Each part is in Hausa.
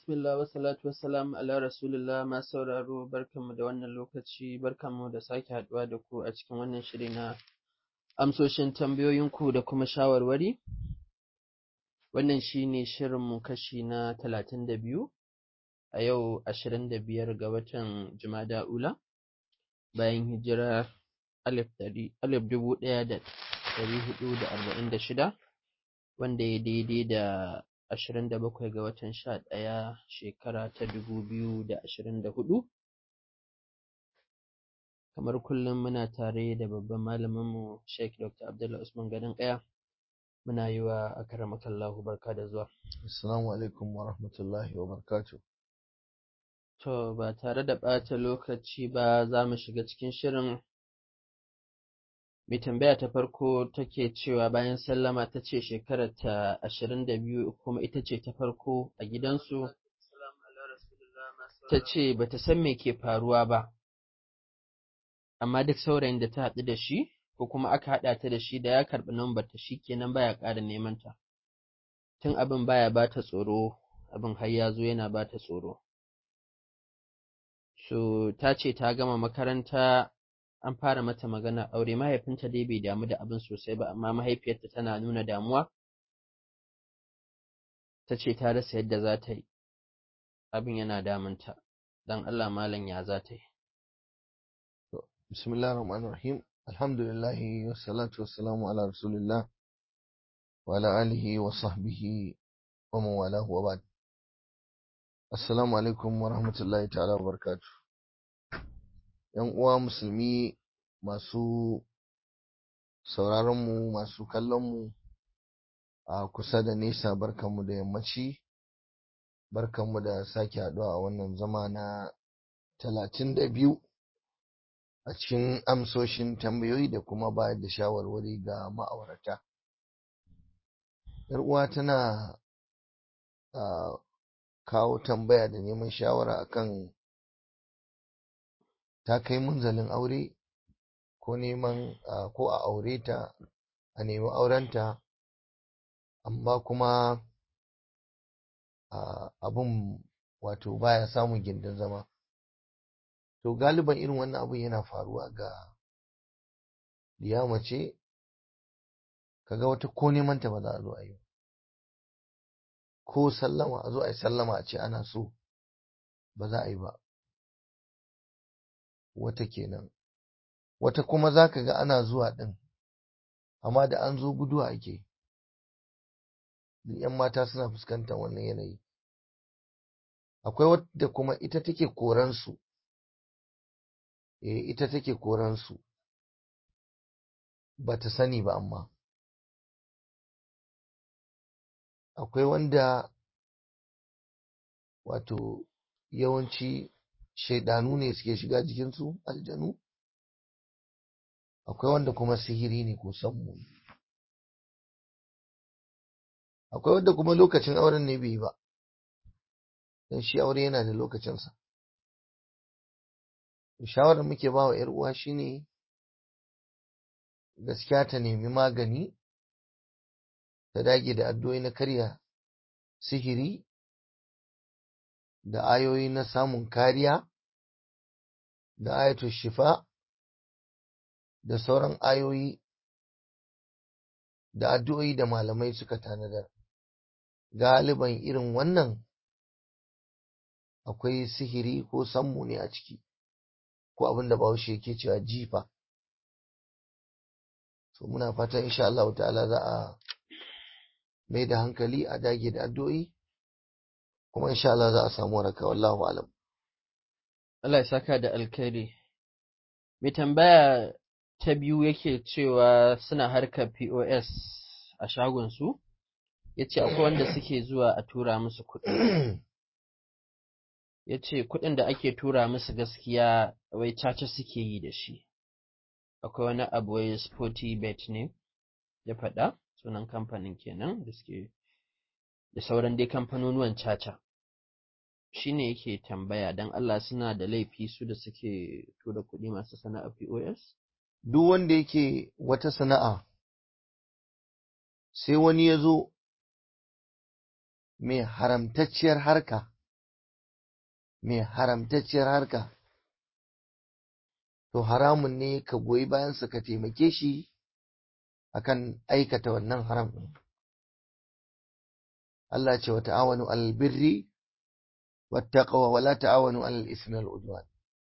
bismillah wa salatu wa salam ala rasulillah ma sauraro barkanmu da wannan lokaci barkanmu da sake haduwa da ku a cikin wannan shiri na amsoshin tambayoyinku da kuma shawarwari. Wannan shine shirinmu kashi na 32 a yau 25 ga watan Jumada Ula bayan hijira 1446 wanda ya daidai da 27 ga watan 11 shekara ta 2024. Kamar kullum muna tare da babban malaminmu Sheikh Dr. Abdullah Usman Gadon Kaya. Muna yi wa akaramakallahu barka da zuwa. Assalamu alaikum wa rahmatullahi wa barakatuh. To ba tare da ɓata lokaci ba za mu shiga cikin shirin. Mai tambaya ta farko take cewa bayan sallama ta ce shekarar ta 22 kuma ita ce ta farko a gidansu. Ta ce ba ta san me ke faruwa ba, amma duk saurayin da ta haɗu da shi ko kuma aka haɗa ta da shi da ya karɓi lambar ta shi kenan baya ƙara neman ta. Tun abin baya ba ta tsoro, abin har ya zo yana ba ta tsoro. So ta ce ta gama makaranta an fara mata magana aure, mahaifinta dai bai damu da abin sosai ba amma mahaifiyarta tana nuna damuwa. Ta ce ta rasa yadda za ta yi, abin yana damunta, don Allah malam ya za ta yi. Bismillahir Rahmanir Rahim. Alhamdulillahi wassalatu wassalamu ala Rasulillah wa ala alihi wa sahbihi wa man walahu wa ba'd. Assalamu alaikum wa rahmatullahi ta'ala wa barakatuh. Yan uwa musulmi masu sauraron mu, masu kallon mu a kusa da nesa, barkanmu da yammaci, barkanmu da sake haɗuwa a wannan zama na 32 a cikin amsoshin tambayoyi da kuma bayar da shawarwari ga ma'aurata. Yar uwa tana kawo tambaya da neman shawara akan ta kai munzalin aure ko neman ko a aure ta, a nemi aurenta, amma kuma abun wato baya samun gindin zama. To galiban irin wannan abun yana faruwa ga diya mace, kaga wata ko neman ta ba za a zo a yi, ko sallama a zo a yi sallama a ce ana so ba za a yi ba. Wata kenan, wata kuma za ka ga ana zuwa ɗin amma da an zo guduwa ake. ‘Yan mata suna fuskantar wannan yanayi. Akwai wadda kuma ita take koransu, ita take koransu ba ta sani ba. Amma akwai wanda wato yawanci shaidanu ne suke shiga jikinsu, aljanu. Akwai wanda kuma sihiri ne ko sammu. Akwai wanda kuma lokacin auren ne bai yi ba, don shi aure yana da lokacinsa. Shawarar muke ba wa ‘yar uwa shine gaskiya ta nemi magani, ta dage da addu'o'i na karya sihiri da ayoyi na samun kariya da ayatul shifa da sauran ayoyi da addu'o'i da malamai suka tanadar. Galiban irin wannan akwai sihiri ko sammu ne a ciki, ko abin da Bahaushe yake cewa jifa. So muna fatan insha Allah ta'ala za a mai da hankali, a dage da addu'o'i, kuma insha Allah za a samu waraka, wallahu alam. Allah ya saka da alkhairi. Mai tambaya ta biyu yake cewa suna harkar POS a shagonsu, ya ce akwai wanda suke zuwa a tura musu kuɗi. Ya ce kuɗin da ake tura musu gaskiya wai caca suke yi da shi. Akwai wani abu wai Sporty Bet ne ya faɗa, sunan kamfanin kenan da suke da sauran dai kamfanonuwan caca. Shi ne yake tambaya don Allah suna da laifi su da suke tura kuɗi masu sana'a POS? Duk wanda yake wata sana'a sai wani ya zo mai haramtacciyar harka mai haramtacciyar harka, to haramun ne ka goyi bayansa ka taimake shi akan aikata wannan haram ɗin. Allah ce wa ta'awanu alal birri wattaqwa wa la ta'awanu alal ismi wal udwan.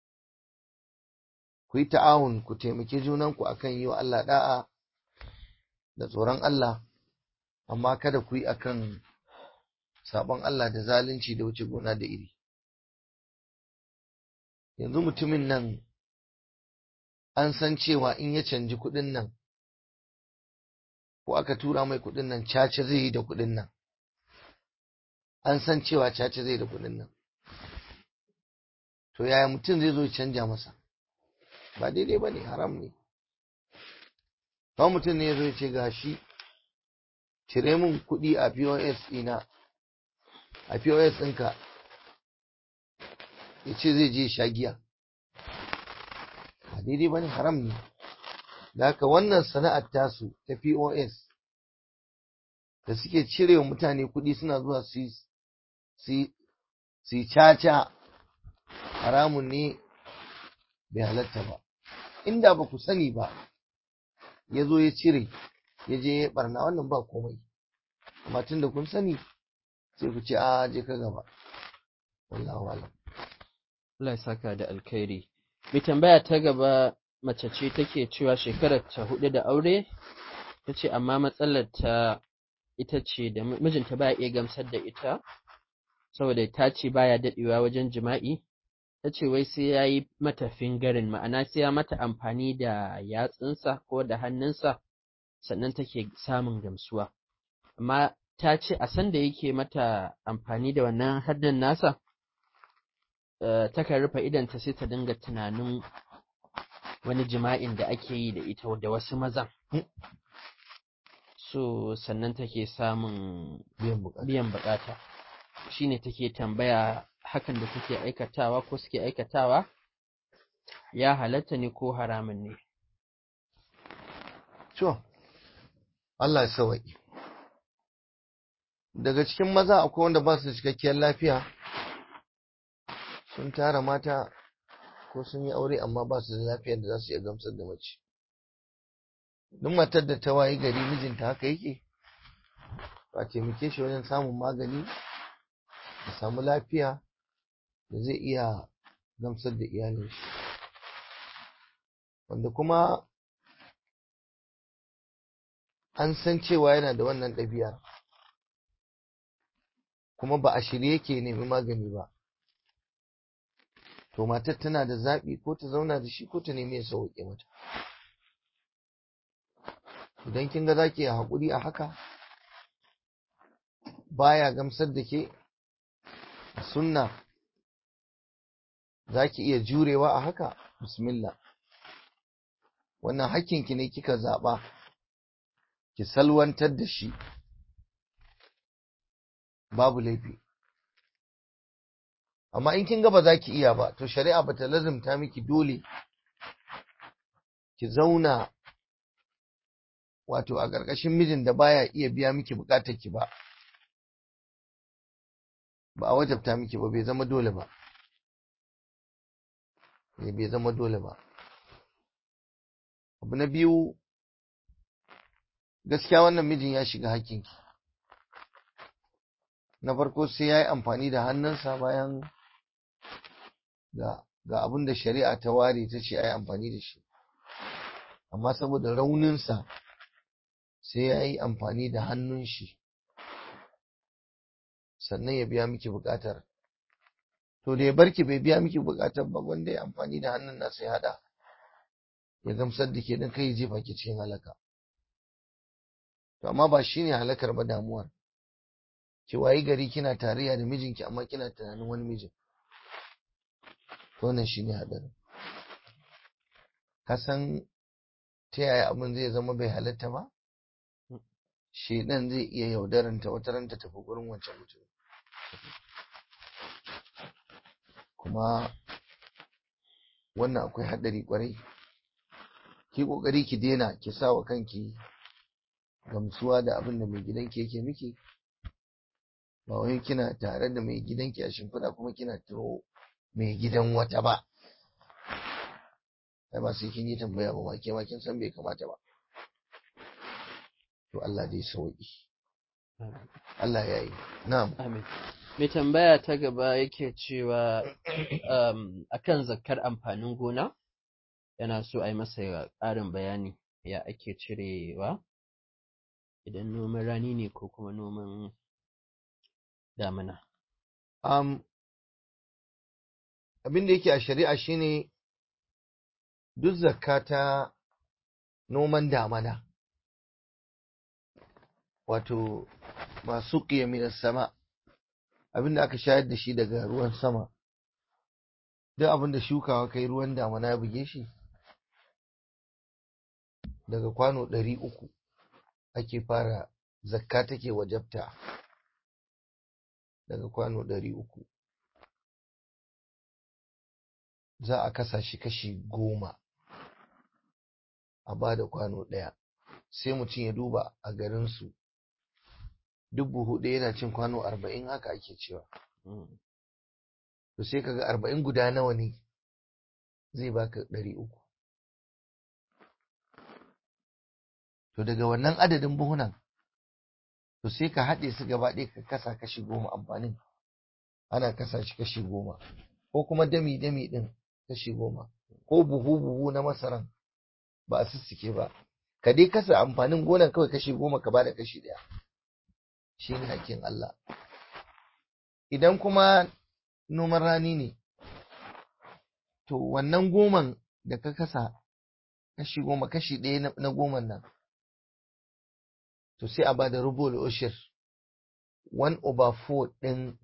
Ku yi ta'awun, ku taimake junanku akan yi wa Allah da'a da tsoron Allah, amma kada ku yi akan sabon Allah da zalunci da wuce gona da iri. Yanzu mutumin nan an san cewa in ya canji kuɗin nan ko aka tura mai kuɗin nan caca zai yi da kuɗin nan. An san cewa caca zai da kuɗin nan. To yaya mutum zai zo ya canja masa? Ba daidai ba ne, haram ne. Ba mutum ne ya zo ya ce gashi cire min kuɗi a POS ɗina, a POS ɗinka, ya ce zai je sha giya. Ba daidai ba ne, haram ne. Da haka wannan sana'ar tasu ta POS da suke cire wa mutane kuɗi suna zuwa su yi caca, haramun ne, bai halatta ba. Inda ba ku sani ba, ya zo ya cire, ya je ya barna, wannan ba komai. Amma tun da kun sani, sai ku ce a je ka gaba. Wallahu alam. Allah ya saka da alkhairi. Mai tambaya ta gaba mace ce take cewa shekarar ta 4 da aure, ta ce amma matsalar ta ita ce da mijinta baya iya gamsar da ita, saboda ta ce baya daɗewa wajen jima'i. Ta ce wai sai ya yi mata fingarin, ma'ana sai ya mata amfani da yatsunsa ko da hannunsa sannan take samun gamsuwa. Amma ta ce a san da yake mata amfani da wannan hannun nasa, takan rufe idanta sai ta dinga tunanin wani jima'in da ake yi da ita da wasu mazan. So sannan take samun biyan bukata. Shine take tambaya hakan da suke aikatawa ko suke aikatawa ya halatta ne ko haramun ne? To, Allah ya sawaƙi. Daga cikin maza akwai wanda ba su da cikakkiyar lafiya, sun tara mata ko sun yi aure amma ba su da lafiyar da za su iya gamsar da mace. Duk matar da ta wayi gari mijinta haka yake, ba taimake shi wajen samun magani da samu lafiya da zai iya gamsar da iyalin shi. Wanda kuma an san cewa yana da wannan ɗabi'ar, kuma ba a shirye yake nemi magani ba, to matar tana da zaɓi ko ta zauna da shi ko ta nemi ya sauƙe mata. Idan kin ga za ki yi haƙuri a haka, baya gamsar da ke sunna, za ki iya jurewa a haka, bismillah. Wannan hakkinki ne kika zaɓa, ki salwantar da shi, babu laifi. Amma in kin ga ba za ki iya ba, to shari'a ba ta lazumta miki dole ki zauna wato a ƙarƙashin mijin da baya iya biya miki buƙatar ki ba. Ba a wajabta miki ba, bai zama dole ba. Bai zama dole ba. Abu na biyu, gaskiya wannan mijin ya shiga hakkinki. Na farko sai ya yi amfani da hannunsa bayan ga abin da shari'a ta ware ta ce a yi amfani da shi. Amma saboda rauninsa sai ya yi amfani da hannun shi sannan ya biya miki buƙatar. To da ya barki bai biya miki buƙatar ba, wanda ya amfani da hannun nasa ya haɗa ya gamsar da ke don kai jefa ki cikin halaka. To amma ba shine halakar ba, damuwar ki wayi gari kina tarayya da mijinki amma kina tunanin wani mijin. To wannan shine hadarin. Ka san ta yaya abin zai zama bai halatta ba? Shedan zai iya yaudaranta wata ran ta tafi gurin wancan mutum. Kuma wannan akwai hadari kwarai. Ki kokari ki daina, ki sa wa kanki gamsuwa da abin da mai gidanki yake miki. Ba wai kina tare da mai gidanki a shimfiɗa kuma kina tuno mai gidan wata ba. Ai ba sai kin yi tambaya ba, ma ke ma kin san bai kamata ba. To Allah dai sauki. Allah ya yi. Na'am. Amin. Mai tambaya ta gaba yake cewa akan zakkar amfanin gona yana so a yi masa ƙarin bayani ya ake cirewa idan noman rani ne ko kuma noman damina. Abin da yake a shari'a shine duk zakka ta noman damana, wato masu minas sama, abin da aka shayar da shi daga ruwan sama, duk abin da shukawa kai ruwan damana ya buge shi, daga kwano 300 ake fara zakka take wajabta, daga kwano 300 za a kasa shi kashi 10 a ba da kwano ɗaya. Sai mutum ya duba a garinsu duk buhu ɗaya yana cin kwano 40, haka ake cewa. To sai kaga 40 guda nawa ne zai baka 300. To daga wannan adadin buhunan to sai ka haɗe su gaba ɗaya ka kasa kashi 10 amfanin, ana kasa shi kashi 10, ko kuma dami ɗin kashi 10, ko buhu na masaran ba a sissike ba, ka dai kasa amfanin gonan kawai kashi 10 ka bada kashi 1. Shine hakkin Allah. Idan kuma noman rani ne, to wannan 10 da ka kasa kashi 10, kashi 1 na 10 nan, to sai a bada rubul ushir 1/4 ɗin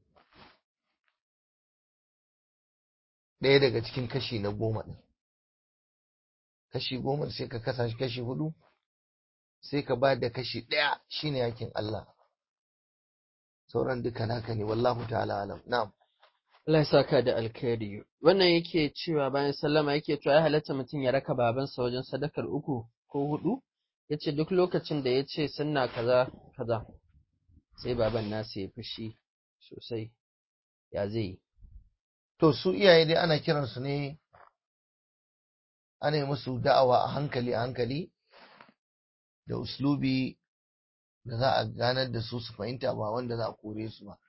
ɗaya daga cikin kashi na 10 ɗin. Kashi 10 sai ka kasa shi kashi 4, sai ka bada kashi 1, shine hakkin Allah. Sauran duka naka ne, wallahu ta'ala alam. Na'am. Allah ya saka da alkhairi. Wannan yake cewa bayan sallama yake cewa ya halatta mutum ya raka babansa wajen sadakar 3 ko 4. Yace duk lokacin da yace sunna kaza kaza sai baban nasa ya fushi sosai, ya zai yi? To su iyaye dai ana kiransu ne, ana yi musu da'awa a hankali da uslubi da za a ganar da su fahimta, ba wanda za a kore su ba.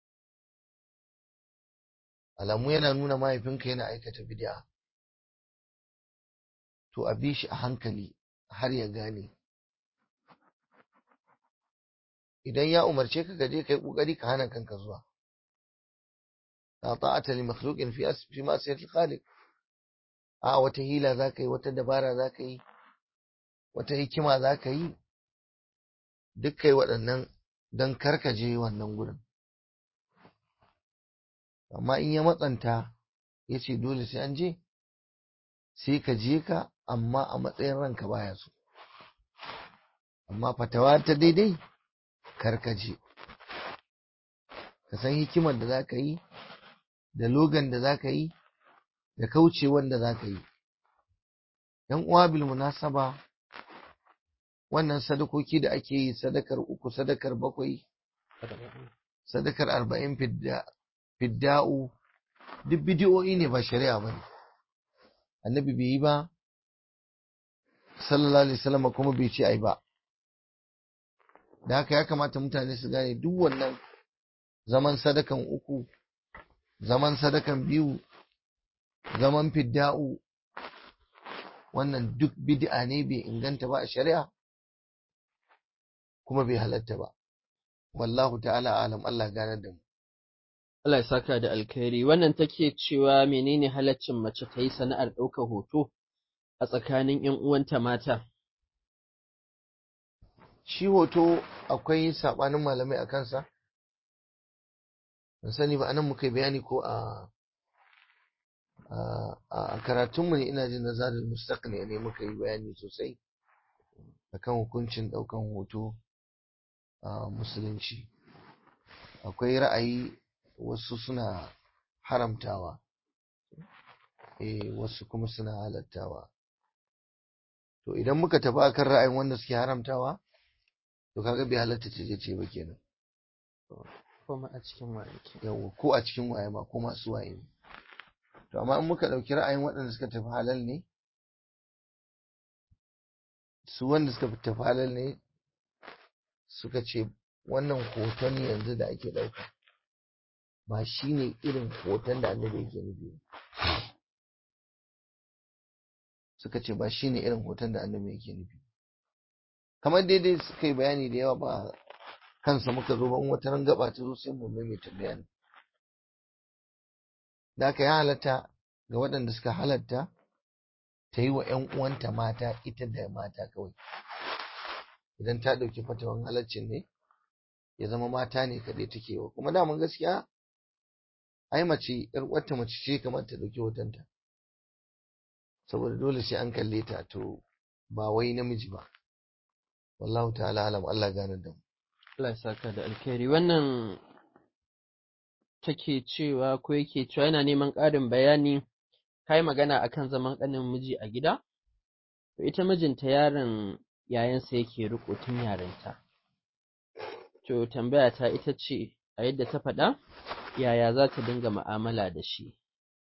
Alamu yana nuna mahaifinka yana aikata bid'a, to a bi shi a hankali har ya gane. Idan ya umarce ka gaje kai kokari ka hana kanka zuwa. La ta'ata li makhluqin fi ma'siyatil khaliq. A wata hila zaka yi, wata dabara zaka yi, wata hikima zaka yi, duk kai waɗannan don karkaje wannan gurin. Amma in ya matsanta ya ce dole sai an je, sai ka je ka, amma a matsayin ranka baya so. Amma fatawa ta daidai karkaje, ka san hikimar da za ka yi, da logan da za ka yi, da kaucewan da za ka yi. ‘Yan uwa bil munasaba, wannan sadakoki da ake yi, sadakar 3, sadakar 7, sadakar 40, fidda'u, duk bidiyoyi ne, ba shari'a ba ne. Annabi bai yi ba, sallallahu alaihi wasallam, kuma bai ce ai ba. Da haka ya kamata mutane su gane duk wannan zaman sadakan 3, zaman sadakan 2, zaman fidda'u, wannan duk bid'a ne, bai inganta ba a shari'a, kuma bai halatta ba. Wallahu ta'ala alam. Allah ganar da mu. Allah ya saka da alkhairi. Wannan take cewa menene halaccin mace ta yi sana'ar ɗaukar hoto a tsakanin ‘yan uwanta mata? Shi hoto akwai saɓanin malamai a kansa, ban sani ba anan muka yi bayani ko a karatunmu ne, ina jin nazarin mustaqni ne muka yi bayani sosai akan hukuncin ɗaukan hoto a musulunci. Akwai ra'ayi, wasu suna haramtawa, wasu kuma suna halattawa. To idan muka tafi akan ra'ayin wanda suke haramtawa, to kaga bai halatta ce ba kenan. Kuma a cikin waye ke? Yawa, ko a cikin waye ma, ko masu waye ne. to amma in muka ɗauki ra'ayin waɗanda suka tafi halal ne, su wanda suka tafi halal ne suka ce wannan hoton yanzu da ake ɗauka ba shi ne irin hoton da annabi yake nufi. Suka ce ba shi ne irin hoton da annabi yake nufi. Kamar daidai suka yi bayani da yawa ba kansa muka zo ba, in wata ran gaba ta zo sai mu maimaita bayani. Da aka ya halatta ga waɗanda suka halatta ta yi wa ‘yan uwanta mata, ita da mata kawai. Idan ta ɗauki fatawan halaccin ne, ya zama mata ne kaɗai take wa. Kuma daman gaskiya, ai mace, ‘yar uwarta mace ce kamar ta ɗauki hotonta. Saboda dole sai an kalle ta, to ba wai namiji ba. Wallahu ta'ala alam, Allah gane da mu. Allah ya saka da alkhairi. Wannan take cewa ko yake cewa yana neman ƙarin bayani, kai magana akan zaman ƙanin miji a gida. To ita mijinta yaron yayansa yake riko tun yarinta. To tambaya ta ita ce, a yadda ta faɗa, yaya za ta dinga mu'amala da shi?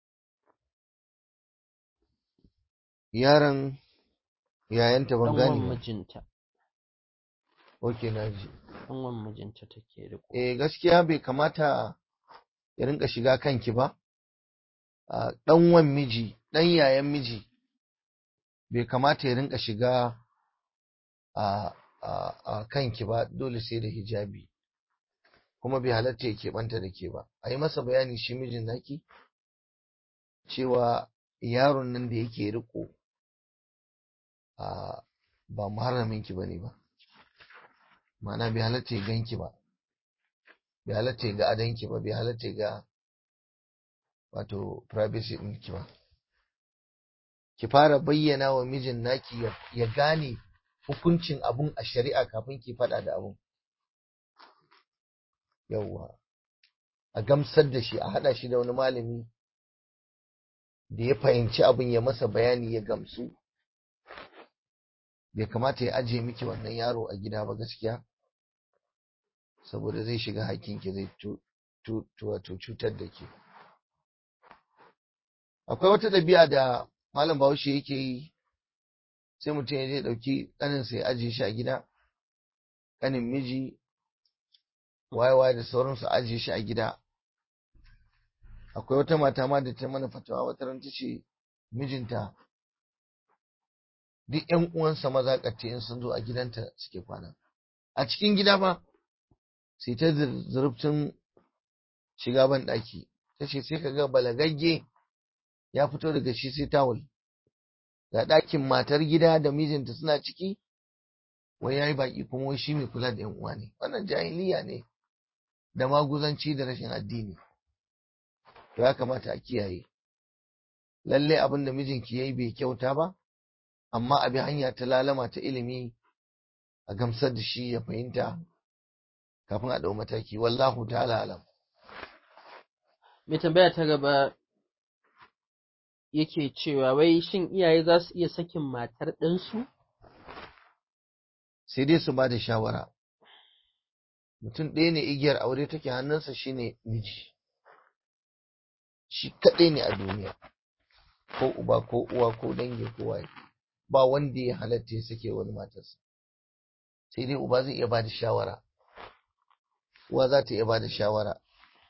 Yaron yayanta ban gane ba. Mijinta. Ok, na ji. Ɗanwan mijinta take riko. Gaskiya bai kamata ya rinka shiga kanki ba. Ɗanwan miji, ɗan yayan miji, bai kamata ya rinka shiga a kanki ba, dole sai da hijabi. Kuma bai halatta ya keɓanta da ke ba. A yi masa bayani shi mijin naki, cewa yaron nan da yake riko ba muharraminki ba ne ba. Ma'ana bai halatta ya ganki ba, bai halatta ya ga adanki ba, bai halatta ya ga wato privacy ɗinki ba. Ki fara bayyana wa mijin naki ya gane hukuncin abun a shari'a kafin ki faɗa da abun. Yawwa, a gamsar da shi, a haɗa shi da wani malami da ya fahimci abun, ya masa bayani ya gamsu. Bai kamata ya ajiye miki wannan yaro a gida ba gaskiya, saboda zai shiga hakkinki, zai wato cutar da ke. Akwai wata ɗabi'a da malam Bahaushe yake yi, sai mutum ya je ɗauki ƙaninsa ya ajiye shi a gida, ƙanin miji, wayewa da sauransu, ajiye shi a gida. Akwai wata mata ma da ta mana fatawa wata ran, ta ce mijinta duk ƴan uwansa maza ƙatti in sun zo a gidanta suke kwana. A cikin gida ba, sai ta zurfin shiga ban ɗaki. Ta ce sai ka ga balagagge ya fito daga shi sai tawul, ga ɗakin matar gida da mijinta suna ciki, wai yayi baki kuma wai shi mai kula da ƴan uwa ne. Wannan jahiliya ne da maguzanci da rashin addini. To ya kamata a kiyaye. Lalle abin da mijinki yayi bai kyauta ba, amma a bi hanya ta lalama ta ilimi, a gamsar da shi ya fahimta kafin a ɗau mataki. Wallahu ta'ala alam. Mai tambaya ta gaba yake cewa wai shin iyaye za su iya sakin matar ɗansu? Sai dai su ba da shawara. Mutum ɗaya ne igiyar aure take hannunsa, shine miji. Shi kaɗai ne a duniya, ko uba ko uwa ko dangi ko waye, ba wanda ya halatta ya sake wani matarsa. Sai dai uba zai iya ba da shawara, uwa za ta iya ba da shawara.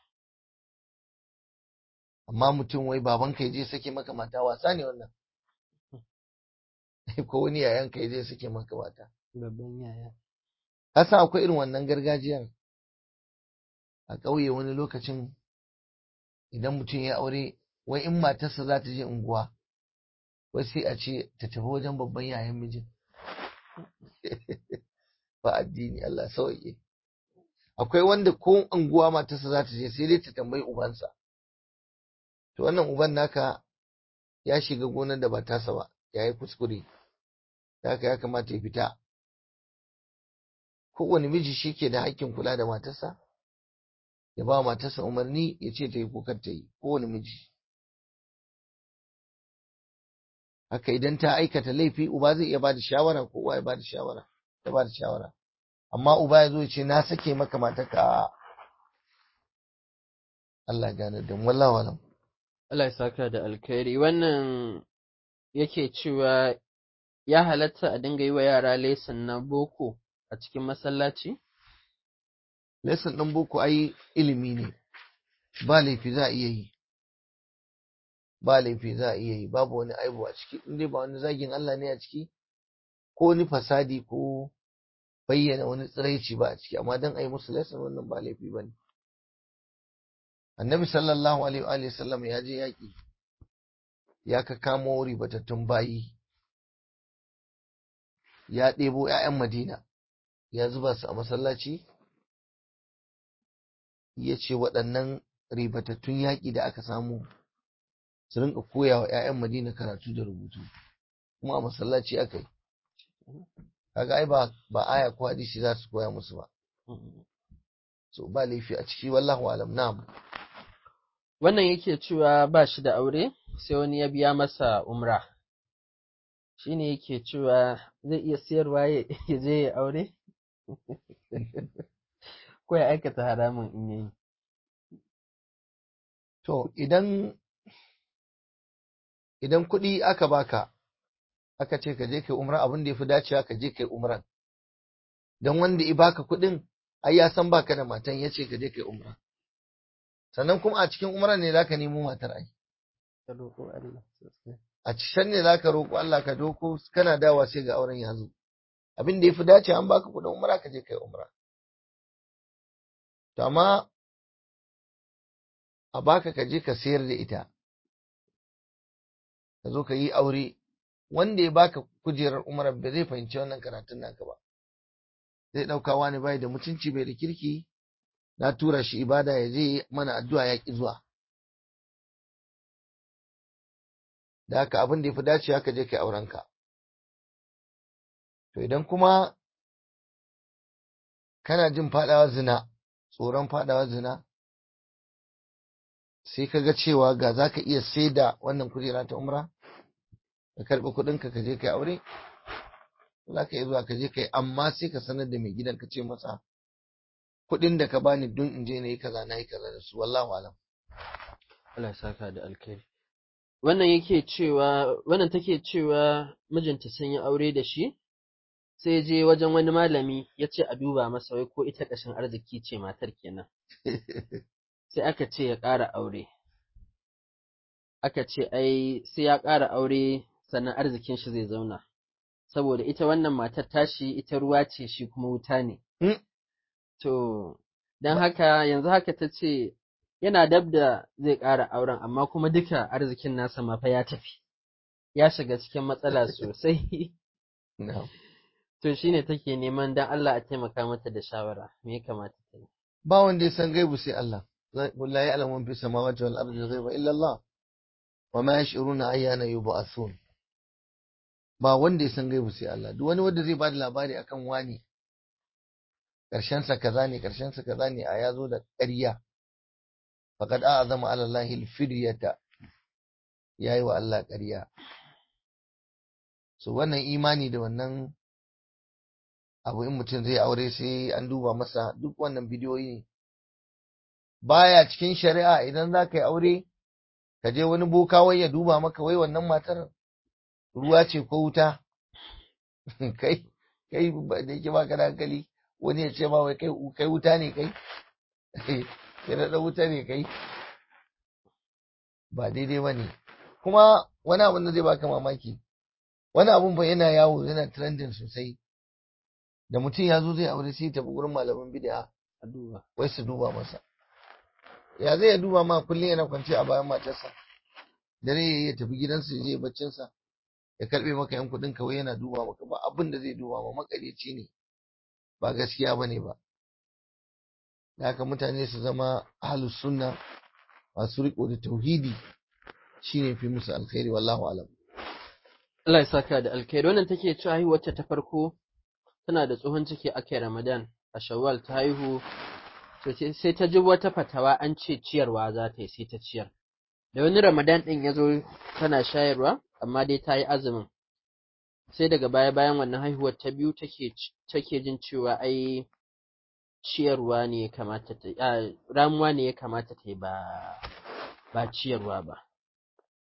Amma mutum wai babanka ya je sake maka mata, wasa ne wannan. Ko wani yayanka ya je sake maka mata. Babban yaya. Kasa akwai irin wannan gargajiyar a ƙauye wani lokacin, idan mutum ya aure, wai in matarsa za ta je unguwa, wai sai a ce ta tafi wajen babban yayan mijin. Ba addini, Allah sauke. Akwai wanda ko unguwa matarsa za ta je sai dai ta tambayi ubansa. To wannan uban naka ya shiga gonar da ba tasa ba, ya yi kuskure, haka ya kamata ya fita. Kowane miji shi ke da haƙƙin kula da matarsa, ya ba matarsa umarni, ya ce ta yi ko kar ta yi. Kowane miji haka, idan ta aikata laifi, uba zai iya ba da shawara, ko uwa ya ba da shawara, ya ba da shawara. Amma uba ya zo ya ce na sake maka matarka, Allah gane da mu, wallahu alam. Allah ya saka da alkhairi. Wannan yake cewa ya halatta a dinga yi wa yara lesson na boko a cikin masallaci? Lesson ɗin boko ai ilimi ne, ba laifi za a iya yi, ba laifi za a iya yi, babu wani aibu a ciki, in dai ba wani zagin Allah ne a ciki, ko wani fasadi ko bayyana wani tsiraici ba a ciki, amma dan a yi musu lesson wannan ba laifi ba ne. Annabi sallallahu alaihi wa sallam ya je yaƙi, ya ka kamo ribatattun bayi, ya ɗebo ‘ya'yan Madina, ya zuba su a masallaci, ya ce waɗannan ribatattun yaƙi da aka samu su rinka koya wa ‘ya'yan Madina karatu da rubutu, kuma a masallaci aka yi. Kaga ai ba aya ko hadisi za su koya musu ba, so ba laifi a ciki, wallahu alam. Na'am. Wannan yake cewa ba shi da aure sai wani ya biya masa umra. Shi ne yake cewa zai iya siyarwa ya je ya aure? Ko ya aikata haramun in yayi? To idan kuɗi aka baka, aka ce ka je kai umra, abin da ya fi dacewa ka je kai umran. Don wanda i baka kuɗin, ai ya san baka da matan, ya ce ka je kai umra. Sannan kuma a cikin umran ne zaka nemo matar ai. A cikin ne zaka roƙo Allah, ka doko kana dawa sai ga auren ya zo. Abin da ya fi dacewa an baka kuɗin umra ka je kai umra. To amma a baka ka je ka sayar da ita, ka zo ka yi aure, wanda ya baka kujerar umrar ba zai fahimci wannan karatun naka ba, zai ɗauka wani bai da mutunci, bai da kirki, na tura shi ibada ya je mana addu'a ya ƙi zuwa. Da haka abin da ya fi dacewa ka je kai aurenka. To idan kuma kana jin faɗawa zina, tsoron faɗawa zina, sai ka ga cewa ga za ka iya sai da wannan kujera ta umra, ka karɓi kuɗinka ka je kai aure, za ka iya zuwa ka je kai, amma sai ka sanar da mai gidan, ka ce masa kuɗin da ka bani don in je na yi kaza, na yi kaza da su, wallahu alam. Allah ya saka da alkhairi. Wannan take cewa mijinta sun yi aure da shi, sai je wajen wani malami ya ce a duba masa wai ko ita ƙashin arziki ce matar kenan. Sai aka ce ya ƙara aure. Aka ce ai sai ya ƙara aure sannan arzikin shi zai zauna. Saboda ita wannan matar tashi ita ruwa ce shi kuma wuta ne. To, don haka yanzu haka ta ce yana dab da zai ƙara auren, amma kuma duka arzikin nasa ma fa ya tafi. Ya shiga cikin matsala sosai. To shi ne take neman don Allah a taimaka mata da shawara, me ya kamata ta yi? Ba wanda ya san gaibu sai Allah. Qul la ya'lamu man fi samawati wal ardi ghaiba illa Allah, wa ma yash'uruna ayyana yub'athun. Ba wanda ya san gaibu sai Allah. Duk wani wanda zai bada labari akan wani, karshen sa kaza ne, karshen sa kaza ne, a yazo da ƙarya. Faqad a'zama 'ala Allahi al-firyata, yayi wa Allah ƙarya. So wannan imani da wannan abu, in mutum zai aure sai an duba masa, duk wannan bidiyoyi ne, baya cikin shari'a. Idan za ka yi aure ka je wani boka wai ya duba maka wai wannan matar ruwa ce ko wuta. kai da yake baka da hankali, wani ya ce ma wai kai wuta ne kai kai da wuta ne kai, ba daidai ba ne. Kuma wani abun da zai baka mamaki, wani abun ba yana yawo, yana trending sosai. Da mutum ya zo zai aure sai tafi gurin malaman bid'a wai su duba masa. Ya zai ya duba ma, kullum yana kwance a bayan matarsa, dare ya tafi gidansa ya je baccinsa, ya karbe maka yan kuɗin ka, wai yana duba maka. Ba abin da zai duba ma, makareci ne, ba gaskiya bane ba. Da haka mutane su zama ahlus sunna, masu riko da tauhidi, shine fi musu alkhairi, wallahu alam. Allah ya saka da alkhairi. Wannan take cewa haihuwarta ta farko tana da tsohon ciki ake Ramadan, a Shawwal ta haihu, sai ta ji wata fatawa an ce ciyarwa za ta yi, sai ta ciyar. Da wani Ramadan ɗin ya zo tana shayarwa, amma dai ta yi azumin. Sai daga baya bayan wannan haihuwar ta biyu take jin cewa ai ciyarwa ne ya kamata ta yi, ramuwa ne ya kamata ta yi, ba ciyarwa ba.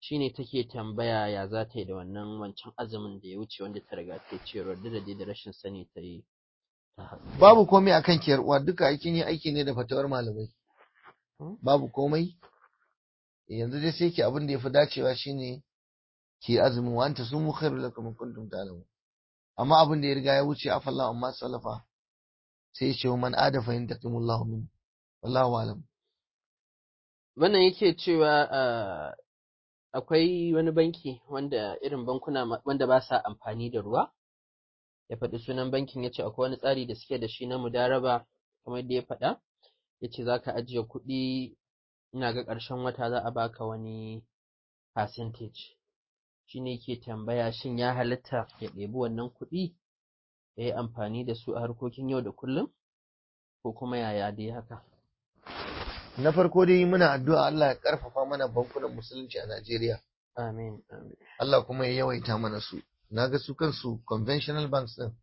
shine take tambaya ya za ta yi da wannan wancan azumin da ya wuce wanda ta riga ta ciyarwa duk da rashin sani ta yi ta haɗu. babu komai akan ki uwa, duka aikin yi aiki ne da fatawar malamai. Babu komai, yanzu dai sai ki abin da yafi dacewa shine ki azumin wa anta sumu khairu lakum in kuntum ta'lamun. Amma abin da ya riga ya wuce afallahu amma salafa, sai ya ce man ada fa yantaqimullahu min, wallahu alam. Wannan yake cewa akwai wani banki wanda irin bankuna wanda ba sa amfani da ruwa, ya faɗi sunan bankin, ya ce akwai wani tsari da suke da shi na mudaraba kamar da ya faɗa, ya ce za ka ajiye kuɗi, ina ga ƙarshen wata za a baka wani percentage. Shi ne ke tambaya shin ya halitta ya ɗebi wannan kuɗi ya yi amfani da su a harkokin yau da kullum, ko kuma yaya dai haka? Na farko dai muna addu'a Allah ya karfafa mana bankunan musulunci a Najeriya. Amin, amin. Allah kuma ya yawaita mana su. Naga su kansu conventional banks din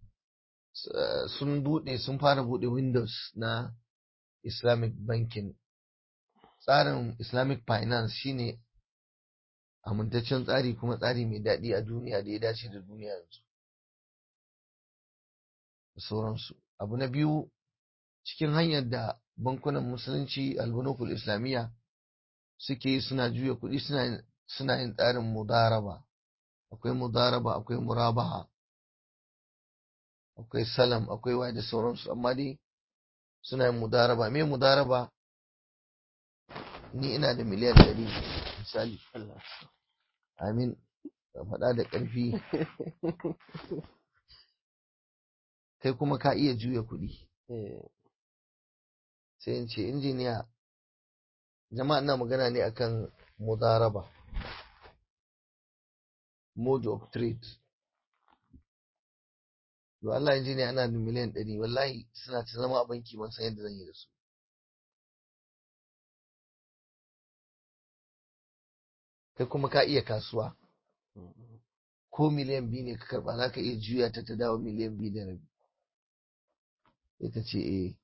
sun fara bude windows na Islamic banking. Tsarin Islamic finance shine amintaccen tsari kuma tsari mai daɗi a duniya da ya dace da duniya yanzu. Da sauransu. Abu na biyu, cikin hanyar da bankunan musulunci albunukul islamiyya suke suna juya kuɗi suna yin tsarin mudaraba. Akwai mudaraba, akwai murabaha, akwai salam, akwai waye da sauransu, amma dai suna yin mudaraba. Me mudaraba? Ni ina da miliyan 100 misali. Amin. Ka faɗa da ƙarfi. Kai kuma ka iya juya kuɗi. Sai in ce injiniya, jama'a ina magana ne akan mudaraba, mode of trade. To Allah injiniya ana da miliyan 100, wallahi suna ta zama a banki ban san yadda zan yi da su. Kai kuma ka iya kasuwa, ko miliyan 2 ne ka karba za ka iya juya ta dawo miliyan 2 da rabi. Sai ta ce eh.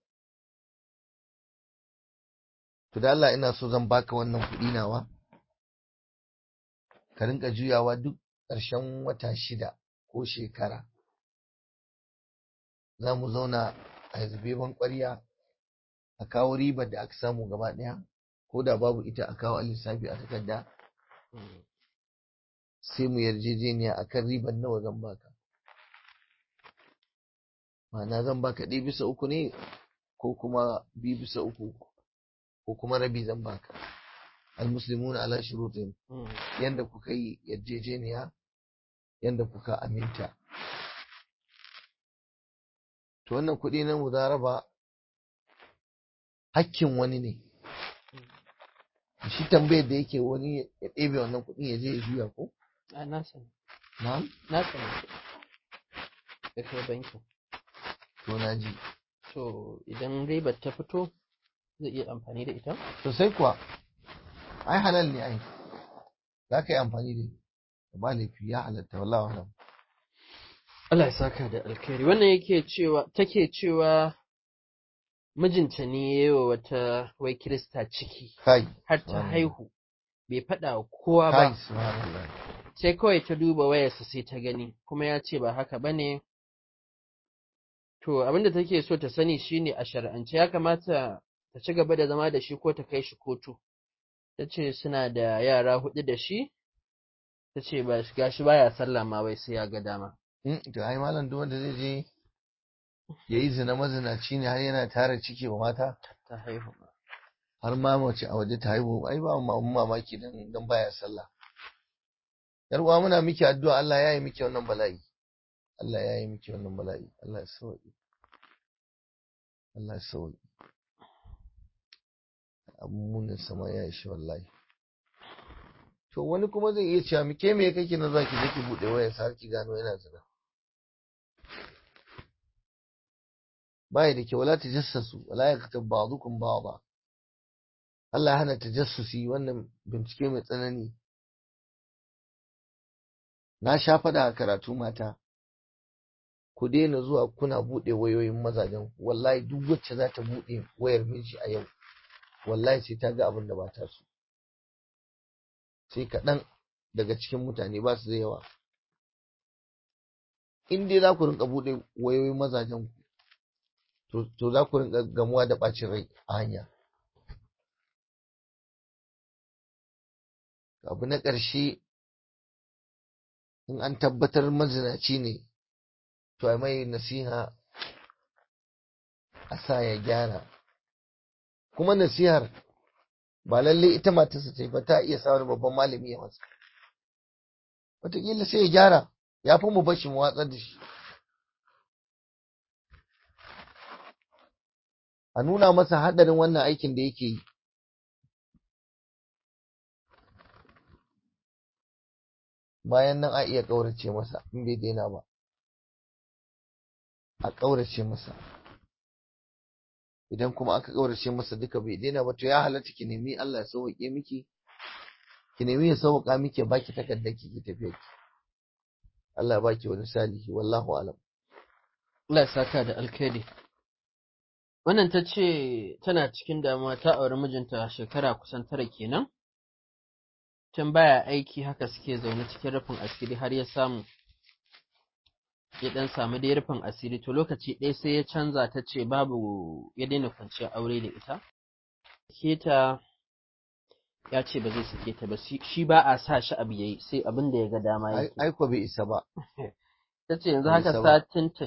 To da Allah ina so zan baka wannan kuɗi nawa, ka rinka juyawa duk ƙarshen wata 6 ko shekara. Za mu zauna a zube ban ƙwarya, a kawo ribar da aka samu gaba ɗaya, ko da babu ita a kawo a lissafi a takarda, sai mu yarjejeniya akan ribar nawa zan baka. Ma'ana zan baka 1/3 ne, ko kuma 2/3, ko kuma rabi zan baka. Al-muslimuna ala shurutihim, yanda kuka yi yarjejeniya, yanda kuka aminta. To wannan kuɗi na mudaraba hakkin wani ne. Shi tambayar da yake wani ya ɗebe wannan kuɗin ya je ya juya ko? Na sani. Na'am? Na sani. Ya kai bankin. To na ji. To idan ribar ta fito zai iya amfani da ita? Sosai kuwa. Ai halal ne ai. Za ka yi amfani da ita. Ba laifi, ya halatta, wallahi alam. Allah ya saka da alkhairi. Wannan take cewa mijinta ne ya yi wa wata wai Kirista ciki, Kai. har ta haihu, bai faɗa wa kowa ba. Kai, subhanallah. Sai kawai ta duba wayarsa sai ta gani, kuma ya ce ba haka ba ne. To abinda take so ta sani shine a shar'ance ya kamata ta ci gaba da zama da shi ko ta kai shi kotu. Ta ce suna da yara 4 da shi, ta ce ba gashi baya sallah ma wai sai ya ga dama. To ai malam duk wanda zai je ya yi zina mazinaci ne har yana tara ciki wa mata, Ta haihu. har ma mace a waje ta haihu, ai ba mamaki dan baya sallah. Yar uwa muna miki addu'a Allah ya yi miki wannan bala'i. Allah ya yi miki wannan bala'i. Allah ya sauke. Allah ya sauke. Abun munin sama ya yi shi wallahi. To wani kuma zai iya cewa ke me kake na zaki je ki bude wayar har ki gano yana zina. Bai da kyau, wala tajassasu wala yaktab ba'dukum ba'da. Allah ya hana tajassusi, wannan bincike mai tsanani. Na sha fada a karatu mata, ku daina zuwa kuna buɗe wayoyin mazajen. Wallahi duk wacce za ta buɗe wayar miji a yau, wallahi sai ta ga abin da ba ta so. Sai kaɗan daga cikin mutane ba su da yawa. In dai za ku rinka buɗe wayoyin mazajen ku to za ku rinka gamuwa da ɓacin rai a hanya. Abu na ƙarshe, in an tabbatar mazinaci ne to a mai nasiha a sa ya gyara, kuma nasihar ba lalle ita matarsa ce ba, ta iya sa wani babban malami ya masa, wataƙila sai ya gyara, ya fi mu bashi mu watsar da shi. A nuna masa haɗarin wannan aikin da yake yi. Bayan nan a iya ƙaurace masa in bai daina ba, a ƙaurace masa. Idan kuma aka ƙaurace masa duka bai daina ba, to ya halatta ki nemi Allah ya sauƙe miki, ki nemi ya sauƙa miki, baki takardar ki tafiya ki. Allah ya baki wani salihi, wallahu alam. Allah ya saka da alkhairi. Wannan ta ce tana cikin damuwa, ta auri mijinta shekara kusan 9 kenan. Tun baya aiki haka suke zaune cikin rufin asiri har ya samu ya dan samu dai rufin asiri, to lokaci ɗaya sai ya canza, ta ce babu, ya daina kwanciyar aure da ita. Keta ya ce ba zai sake ta ba, shi ba a sa shi abu yayi sai abin da ya ga dama yake. Ai ko bai isa ba. Ta ce yanzu haka satin ta